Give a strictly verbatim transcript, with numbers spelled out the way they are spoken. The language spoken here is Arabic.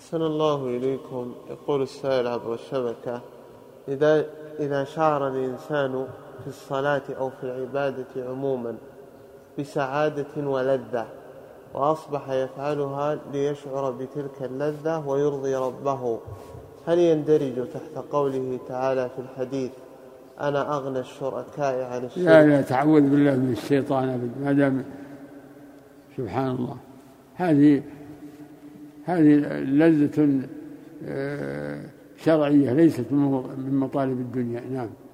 أحسن الله إليكم. يقول السائل عبر الشبكة: إذا إذا شعر الإنسان في الصلاة أو في العبادة عموما بسعادة ولذة وأصبح يفعلها ليشعر بتلك اللذة ويرضي ربه، هل يندرج تحت قوله تعالى في الحديث: أنا أغنى الشركاء عن الشرك؟ لا لا، تعوذ بالله من الشيطان أبدا، ما دام سبحان الله، هذه هذه لذة شرعية ليست من مطالب الدنيا. نعم.